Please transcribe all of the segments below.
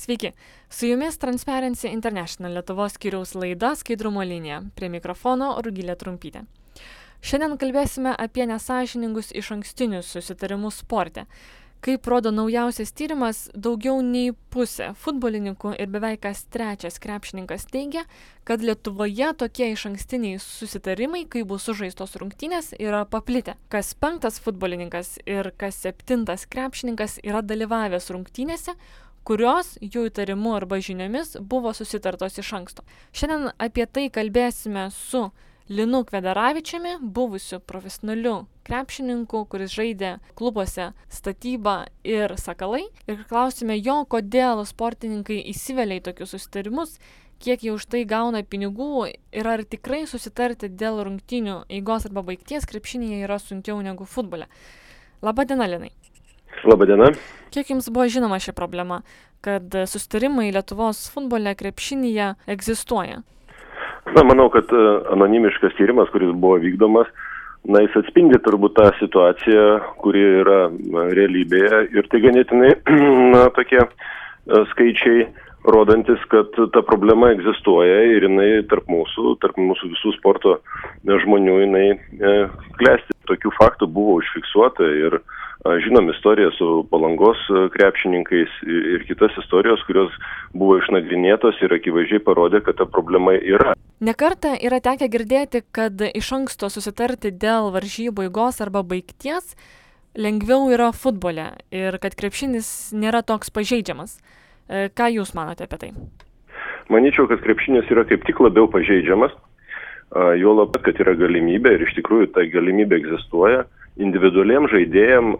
Sveiki, su jumis Transparency International Lietuvos skyriaus laida Skaidrumo linija. Prie mikrofono Rugilė Trumpytė. Šiandien kalbėsime apie nesąžiningus išankstinius susitarimus sporte. Kaip rodo naujausias tyrimas, daugiau nei pusė futbolininkų ir beveik kas trečias krepšininkas teigia, kad Lietuvoje tokie išankstiniai susitarimai, kai bus sužaistos rungtynės, yra paplitę. Kas penktas futbolininkas ir kas septintas krepšininkas yra dalyvavęs rungtynėse, kurios jų įtarimu arba žiniomis buvo susitartos iš anksto. Šiandien apie tai kalbėsime su Linu Kvedaravičiumi, buvusiu profesionaliu krepšininku, kuris žaidė klubuose Statyba ir Sakalai. Ir klausime jo, kodėl sportininkai įsivelia į tokius susitarimus, kiek jie už tai gauna pinigų ir ar tikrai susitarti dėl rungtynių eigos arba baigties krepšinyje yra sunkiau negu futbole. Labadiena, Linai. Labadiena. Kiek jums buvo žinoma ši problema, kad susitarimai Lietuvos futbole krepšinyje egzistuoja? Manau, kad anonimiškas tyrimas, kuris buvo vykdomas, jis atspindi turbūt tą situaciją, kuri yra realybėje ir tai ganėtinai tokie skaičiai rodantis, kad ta problema egzistuoja ir jinai tarp mūsų visų sporto žmonių jinai klesti. Tokių faktų buvo užfiksuota ir žinom istoriją su Palangos krepšininkais ir kitas istorijos, kurios buvo išnagrinėtos ir akivaizdžiai parodė, kad ta problema yra. Nekartą yra tekę girdėti, kad iš anksto susitarti dėl varžybų eigos arba baigties lengviau yra futbole ir kad krepšinis nėra toks pažeidžiamas. Ką jūs manote apie tai? Manyčiau, kad krepšinis yra kaip tik labiau pažeidžiamas, juolab, kad yra galimybė ir iš tikrųjų ta galimybė egzistuoja individualiem žaidėjam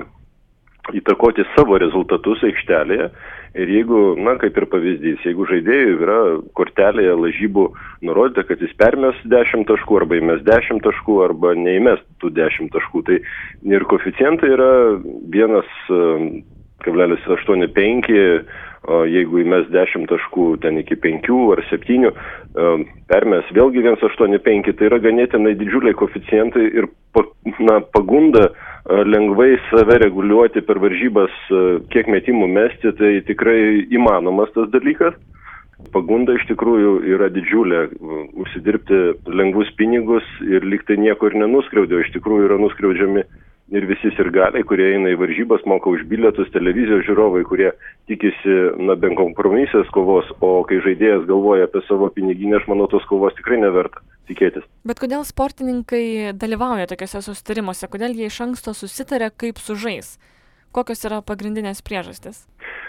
įtakoti savo rezultatus aikštelėje ir jeigu, kaip ir pavyzdys, jeigu žaidėjui yra kortelėje lažybų nurodyta, kad jis permes 10 taškų arba įmes 10 taškų arba neįmes tų 10 taškų, tai ir koeficientai yra 1,85, jeigu įmes 10 taškų ten iki 5 ar 7, permes vėlgi 1,85, tai yra ganėtinai didžiuliai koeficientai ir pagunda lengvai save reguliuoti per varžybas, kiek metimų mesti, tai tikrai įmanomas tas dalykas. Pagunda iš tikrųjų yra didžiulė, užsidirbti lengvus pinigus ir lyg tai nieko ir nenuskriaudė, iš tikrųjų yra nuskriaudžiami ir visi sirgaliai, kurie eina į varžybas, moka už bilietus, televizijos žiūrovai, kurie tikisi be kompromisės kovos, o kai žaidėjas galvoja apie savo piniginę, aš manau, tos kovos tikrai neverta tikėtis. Bet kodėl sportininkai dalyvauja tokiuose susitarimuose? Kodėl jie iš anksto susitarė, kaip sužais? Kokios yra pagrindinės priežastys?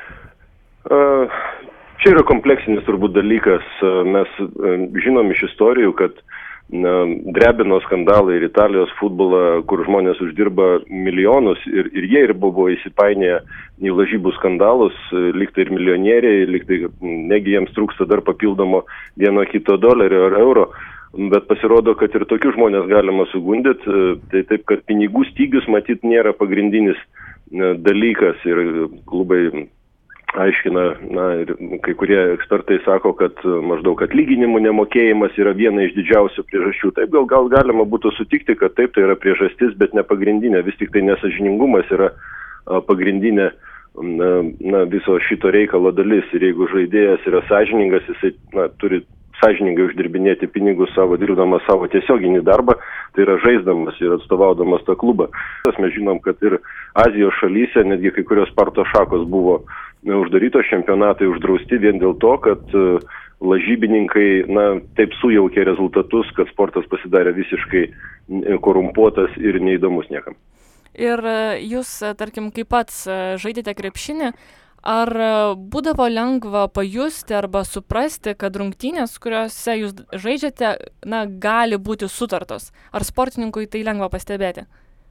Čia yra kompleksinis turbūt dalykas. Mes žinom iš istorijų, kad drebino skandalai ir Italijos futbolą, kur žmonės uždirba milijonus ir jie ir buvo įsipainėję į lažybų skandalus, lyg tai ir milijonieriai, lyg tai negi jiems trūksta dar papildomo $1 $2 ar euro, bet pasirodo, kad ir tokius žmonės galima sugundyti, tai taip, kad pinigų stygius matyt nėra pagrindinis dalykas ir klubai aiškina, ir kai kurie ekspertai sako, kad maždaug atlyginimų nemokėjimas yra viena iš didžiausių priežasčių. Taip, gal galima būtų sutikti, kad taip, tai yra priežastis, bet ne pagrindinė. Vis tik tai nesąžiningumas yra pagrindinė viso šito reikalo dalis. Ir jeigu žaidėjas yra sąžiningas, jisai turi sąžiningai uždirbinėti pinigus dirbdamas savo tiesioginį darbą, tai yra žaisdamas ir atstovaudamas tą klubą. Mes žinom, kad ir Azijos šalyse netgi kai kurios sporto šakos buvo uždarytos, čempionatai uždrausti vien dėl to, kad lažybininkai taip sujaukė rezultatus, kad sportas pasidarė visiškai korumpuotas ir neįdomus niekam. Ir jūs, tarkim, kaip pats žaidėte krepšinį, ar būdavo lengva pajusti arba suprasti, kad rungtynės, kuriuose jūs žaidžiate, gali būti sutartos? Ar sportininkui tai lengva pastebėti?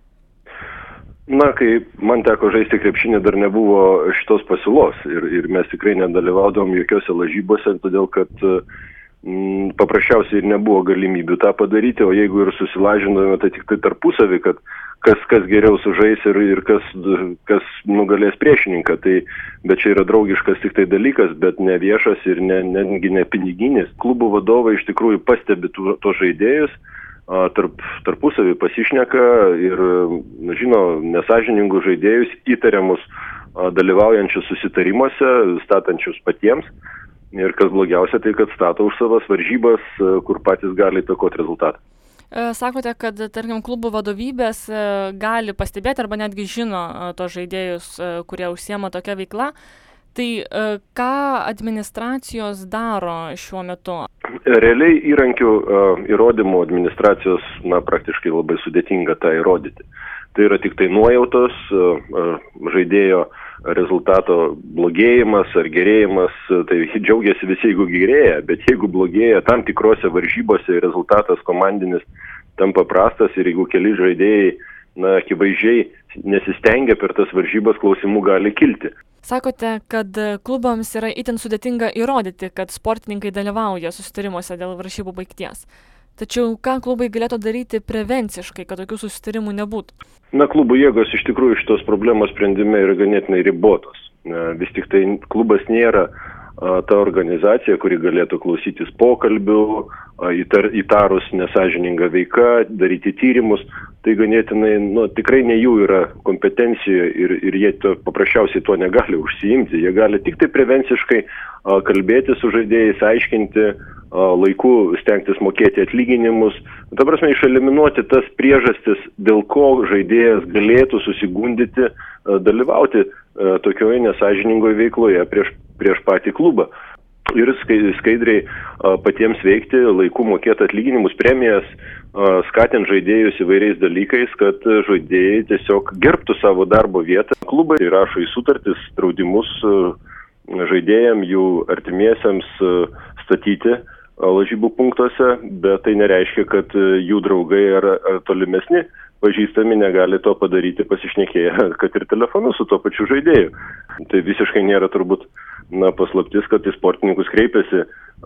Kai man teko žaisti krepšinį, dar nebuvo šitos pasiūlos ir mes tikrai nedalyvaudom jokiose lažybose, todėl kad paprasčiausiai ir nebuvo galimybių tą padaryti, o jeigu ir susilažinome, tai tik tai tarpusavį, kad kas geriau sužais ir kas nugalės priešininką. Bet čia yra draugiškas tik tai dalykas, bet ne viešas ir ne piniginis. Klubų vadovai iš tikrųjų pastebi tos žaidėjus, tarpusavį pasišneka ir žino nesąžiningus žaidėjus įtariamus dalyvaujančius susitarimuose, statančius patiems. Ir kas blogiausia, tai kad stato už savas varžybas, kur patys gali įtakoti rezultatą. Sakote, kad, tarkim, klubų vadovybės gali pastebėti arba netgi žino tos žaidėjus, kurie užsiema tokia veikla. Tai ką administracijos daro šiuo metu? Realiai įrankių įrodymų administracijos praktiškai labai sudėtinga tą įrodyti. Tai yra tik tai nuojautos, žaidėjo rezultato blogėjimas ar gerėjimas, tai džiaugiasi visi, jeigu gerėja, bet jeigu blogėja tam tikrose varžybose rezultatas komandinis tampa prastas ir jeigu keli žaidėjai, akivaizdžiai nesistengia per tas varžybas, klausimų gali kilti. Sakote, kad klubams yra itin sudėtinga įrodyti, kad sportininkai dalyvauja susitarimuose dėl varžybų baigties. Tačiau ką klubai galėtų daryti prevenciškai, kad tokių susitarimų nebūtų? Klubų jėgos iš tikrųjų šitos problemos sprendime yra ganėtinai ribotos. Vis tik tai klubas nėra ta organizacija, kuri galėtų klausytis pokalbių, įtarus nesąžiningą veiką, daryti tyrimus. Tai ganėtinai, tikrai ne jų yra kompetencija ir jie paprasčiausiai to negali užsiimti. Jie gali tik tai prevenciškai kalbėti su žaidėjais, aiškinti, laiku stengtis mokėti atlyginimus. Ta prasme, išeliminuoti tas priežastis, dėl ko žaidėjas galėtų susigundyti dalyvauti tokioje nesąžiningoje veikloje prieš patį klubą. Ir skaidriai patiems veikti, laiku mokėti atlyginimus, premijas, skatint žaidėjus įvairiais dalykais, kad žaidėjai tiesiog gerbtų savo darbo vietą. Klubai įrašo į sutartis draudimus žaidėjams, jų artimiesiems statyti lažybų punktuose, bet tai nereiškia, kad jų draugai ar tolimesni pažįstami negali to padaryti pasišnekėję, kad ir telefonu su tuo pačiu žaidėju. Tai visiškai nėra turbūt paslaptis, kad į sportininkus kreipiasi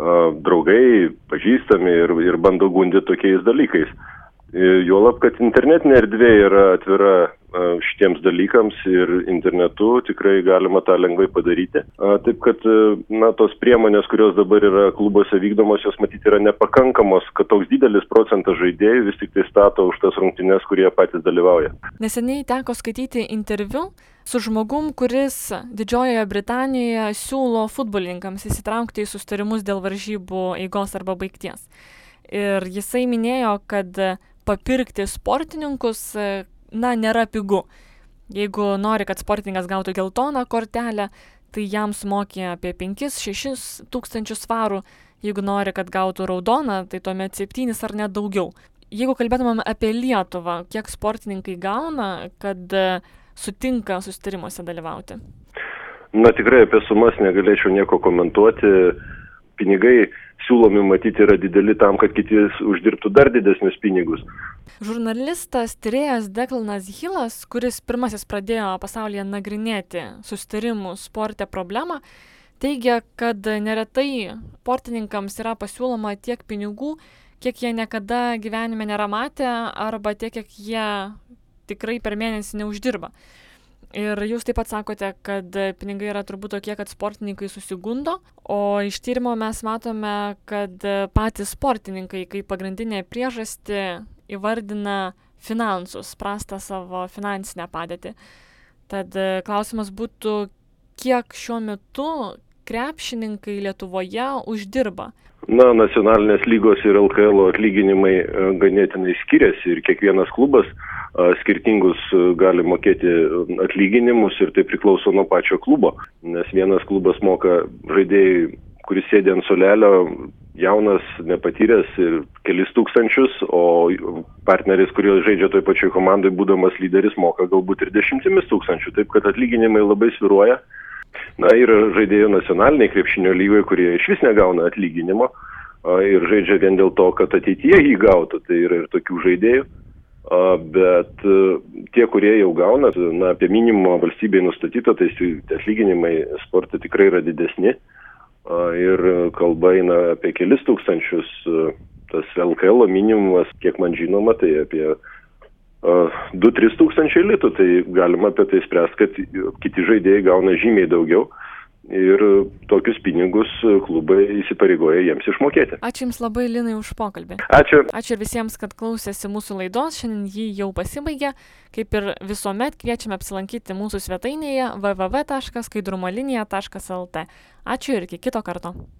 draugai, pažįstami ir bando gundyti tokiais dalykais. Juolab, kad internetinė erdvė yra atvira šitiems dalykams ir internetu tikrai galima tą lengvai padaryti. Taip, kad tos priemonės, kurios dabar yra klubuose vykdomos, jos matyti yra nepakankamos, kad toks didelis procentas žaidėjų vis tik tai stato už tas rungtynes, kurie patys dalyvauja. Neseniai teko skaityti interviu su žmogum, kuris Didžiojoje Britanijoje siūlo futbolininkams įsitraukti į susitarimus dėl varžybų eigos arba baigties. Ir jisai minėjo, kad papirkti sportininkus, nėra pigu. Jeigu nori, kad sportininkas gautų geltoną kortelę, tai jam sumokė apie 5-6 tūkstančius svarų. Jeigu nori, kad gautų raudoną, tai tuomet 7 ar net daugiau. Jeigu kalbėtumėm apie Lietuvą, kiek sportininkai gauna, kad sutinka susitarimuose dalyvauti? Tikrai apie sumas negalėčiau nieko komentuoti. Pinigai siūlomi matyti yra dideli tam, kad kiti uždirbtų dar didesnius pinigus. Žurnalistas, tyrėjas Declanas Hillas, kuris pirmasis pradėjo pasaulyje nagrinėti susitarimų sporte problemą, teigia, kad neretai sportininkams yra pasiūloma tiek pinigų, kiek jie niekada gyvenime nėra matę, arba tiek, kiek jie tikrai per mėnesį neuždirba. Ir jūs taip pat sakote, kad pinigai yra turbūt tokie, kad sportininkai susigundo, o iš tyrimo mes matome, kad patys sportininkai kaip pagrindinė priežastį įvardina finansus, prastą savo finansinę padėtį. Tad klausimas būtų, kiek šiuo metu krepšininkai Lietuvoje uždirba? Nacionalinės lygos ir LKL atlyginimai ganėtinai skiriasi ir kiekvienas klubas skirtingus gali mokėti atlyginimus ir tai priklauso nuo pačio klubo. Nes vienas klubas moka žaidėjui, kuris sėdi ant suolelio, jaunas, nepatyręs ir kelis tūkstančius, o partneris, kuris žaidžia toj pačioj komandai, būdamas lyderis, moka galbūt ir 10 tūkstančių. Taip, kad atlyginimai labai svyruoja. Ir žaidėjų nacionaliniai krepšinio lygoje, kurie iš vis negauna atlyginimo ir žaidžia vien dėl to, kad ateityje jį gautų. Tai yra ir tokių žaidėjų. Bet tie, kurie jau gauna, apie minimumą valstybėje nustatytą, tai atlyginimai sporte tikrai yra didesni. Ir kalba eina apie kelis tūkstančius. Tas LKL minimumas, kiek man žinoma, tai apie 2-3 tūkstančiai litų. Tai galima apie tai spręsti, kad kiti žaidėjai gauna žymiai daugiau. ir tokius pinigus klubai įsipareigoja jiems išmokėti. Ačiū Jums labai, Linai, už pokalbį. Ačiū. Ačiū ir visiems, kad klausėsi mūsų laidos. Šiandien jį jau pasibaigė. Kaip ir visuomet kviečiame apsilankyti mūsų svetainėje www.skaidrumolinija.lt. Ačiū ir iki kito karto.